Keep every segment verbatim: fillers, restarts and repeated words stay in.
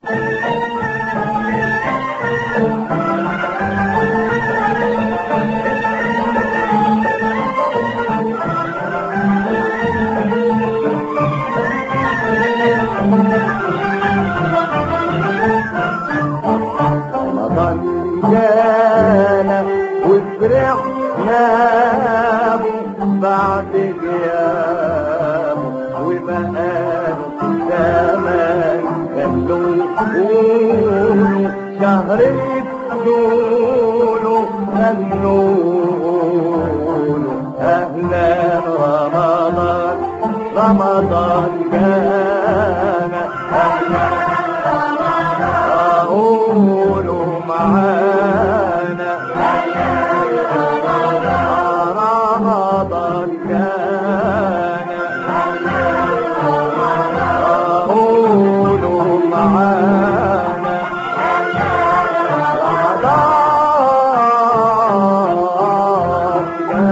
جانا وفرحنا بعد غيابه وبقاله زمان خلوا يقولوا شهر يقولوا خلوا أهلا رمضان رمضان جانا أهلا قولوا معانا رمضان جانا قولوا معانا رمضان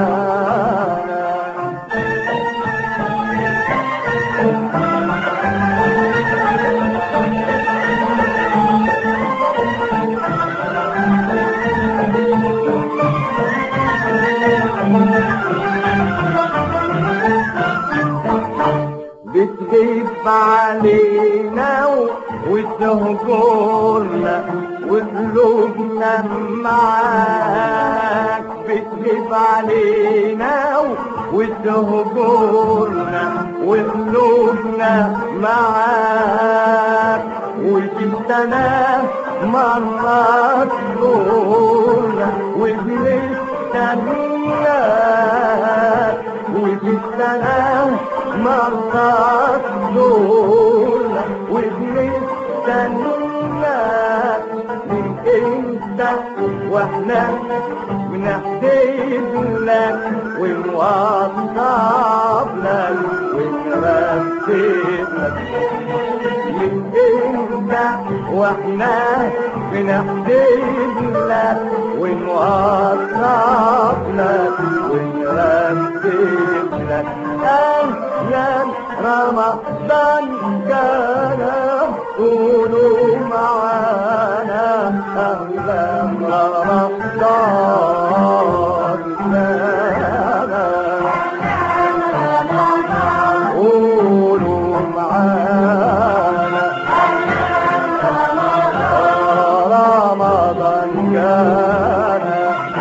بتغيب علينا وتهجرنا وقلوبنا معاك بتغيب علينا وتهجرنا وقلوبنا معاك وفي السنة مرة تزورنا وبنستناك وفي السنة مرة تزورنا وبنستناك من انت واحنا بنحسب لك ونوصف لك ونرتب لك من انت واحنا بنحسب لك ونوصف لك ونرتب لك أهلا رمضان جانا قولوا معانا أهلا رمضان جانا قولوا معانا رمضان جانا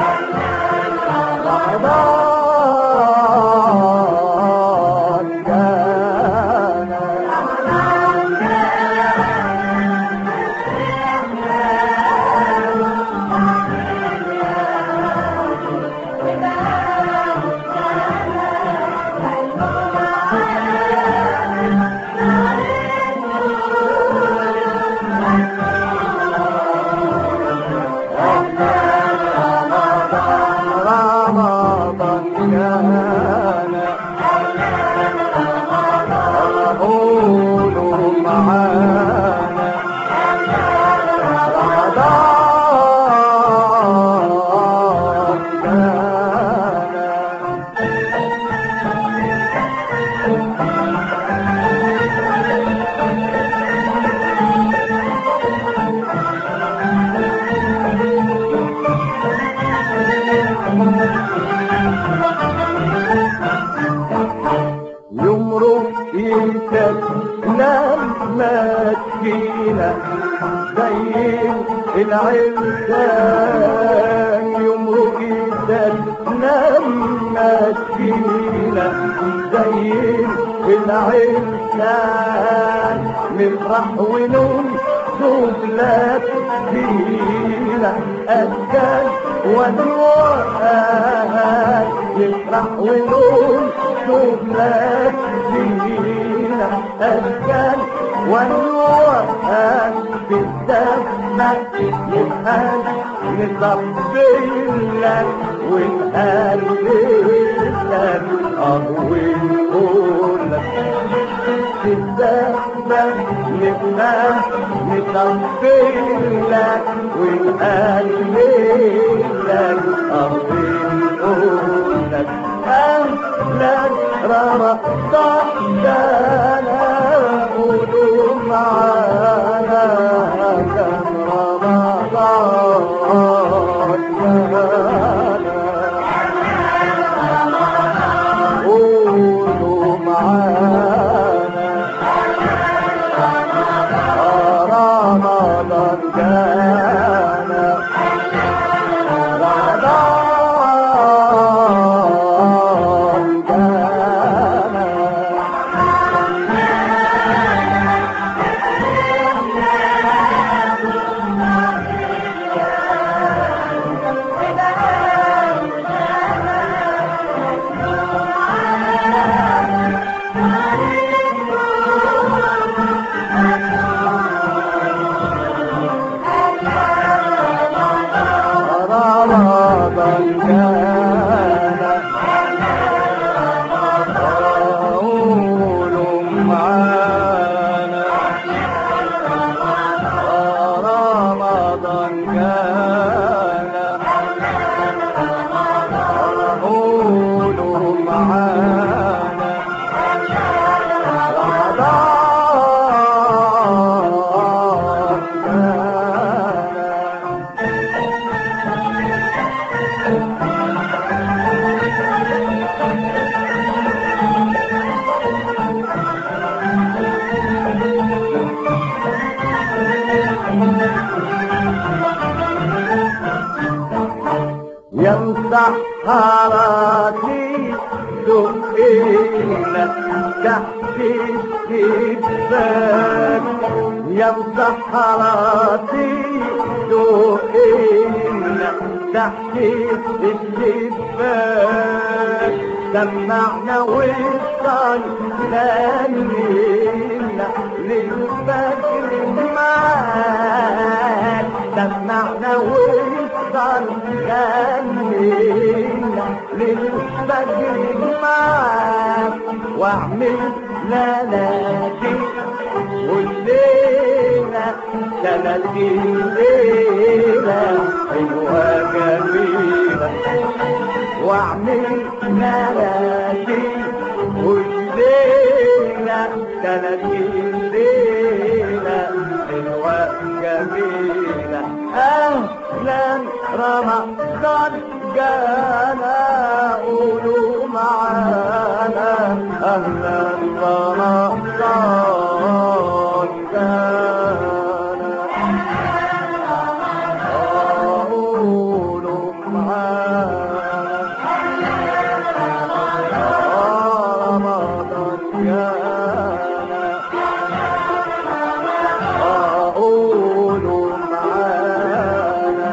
رمضان لما تجينا زي العرسان يمرق ايدك لما تجينا زي العرسان نفرح ونقول شوف لك فينا أسكان ونوقات نفرح ونقول شوف لك فينا أسكان ونوقات في الدفة نبقى نصبر لك ونقلب لك ونقول لك في الدفة نبقى نصبر لك ونقلب لك ونقول لك أهلا رمضان جانا قولوا معانا مسحراتي دقينا تحت الشباك يا مسحراتي دقينا تحت الشباك سمعنا وصل لنا للفجر معاك سمعنا وصل لنا للفجر معاك واعمل ليالي والليلة ثلاثين ليلة حلوة جميلة واعمل ليالي والليلة ثلاثين ليلة حلوة جميلة أهلا رمضان جانا قولوا معانا أهلا رمضان جانا قولوا معانا رمضان جانا قولوا معانا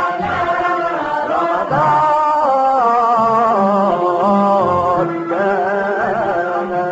رمضان جانا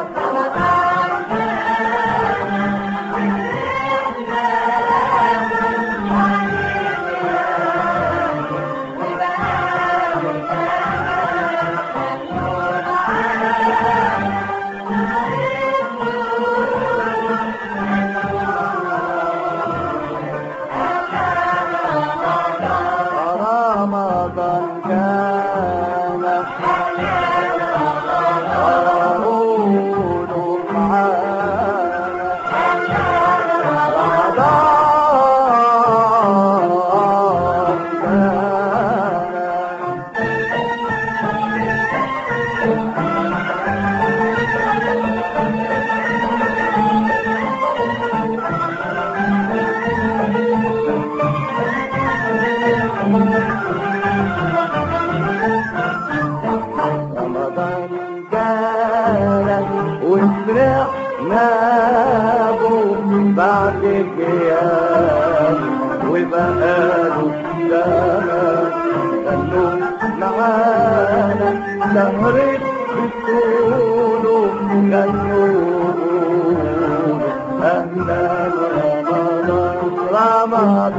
رمضان جانا قولوا معانا رمضان جانا رمضان جانا وفرحنا به بعد غياب وبقاله زمان خلوا معانا سهر بطوله غنوا أهلا رمضان رمضان